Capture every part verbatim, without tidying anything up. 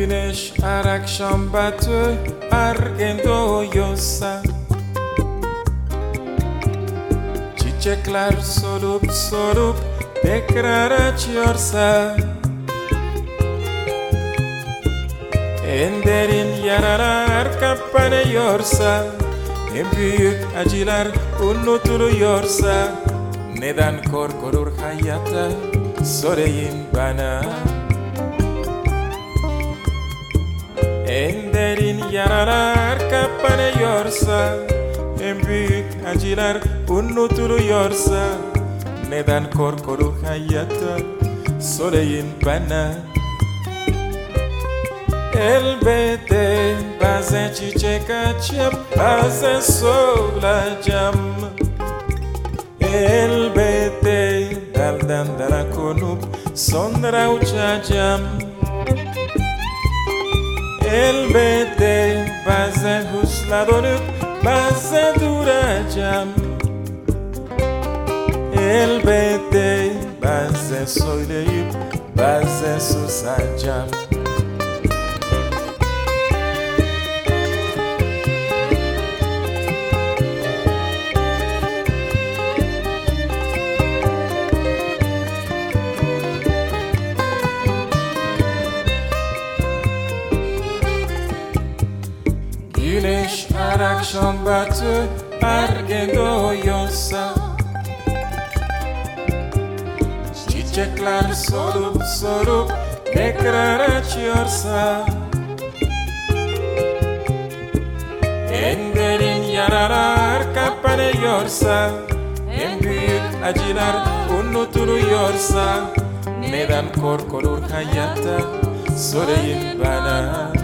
Güneş her akşam batıyor, erken doğuyorsa, çiçekler solup solup tekrar açıyorsa, en derin yaralar kapanıyorsa, en büyük acılar unutuluyorsa, neden korkulur hayata, söyleyin bana. En derin yaralar kapanıyorsa, en büyük acılar unutuluyorsa, neden korkulur hayata, söyleyin bana. Elbette bazen çiçek açıp bazen solacağım. Elbette daldan dala konup sonra uçacağım. Elbette bazen hızla dönüp bazen duracağım. Elbette bazen söyleyip bazen susacağım. Güneş her akşam batıyor, erken doğuyorsa, çiçekler solup solup tekrar açıyorsa, en derin yaralar kapanıyorsa, en büyük acılar unutuluyorsa, neden korkulur hayata, söyleyin bana.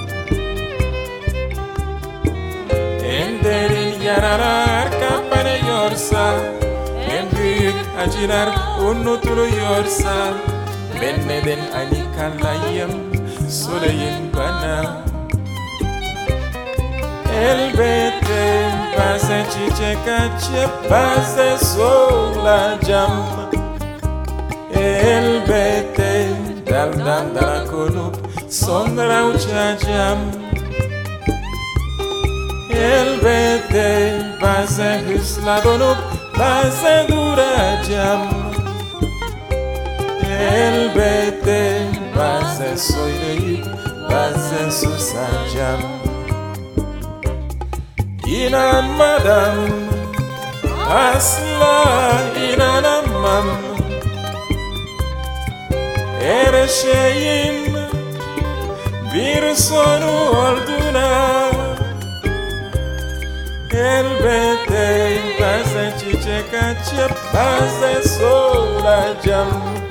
En derin yaralar kapanıyorsa, en büyük acılar unutuluyorsa, ben neden aynı kalayım, söyleyin bana. Elbette bazen çiçek açıp bazen solacağım. Elbette daldan dala konup sonra uçacağım. Elbette bazen hızla dönüp bazen duracağım. Elbette bazen söyleyip bazen susacağım. İnanmadan asla inanamam, her şeyin bir sonu olduğuna. Elbette bazen çiçek açıp bazen solacağım.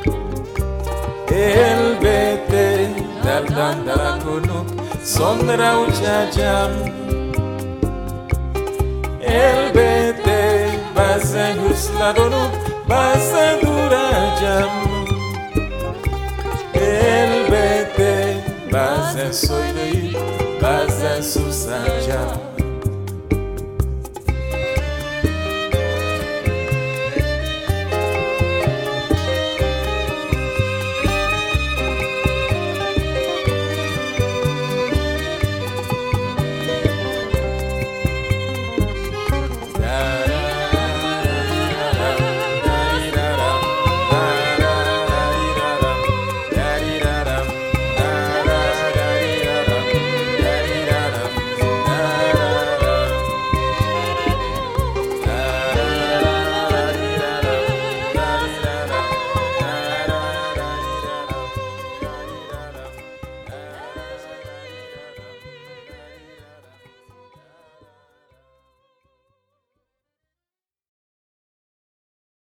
Elbette daldan dala konup sonra uçacağım. Elbette bazen hızla dönüp bazen duracağım. Elbette bazen söyleyip bazen susacağım.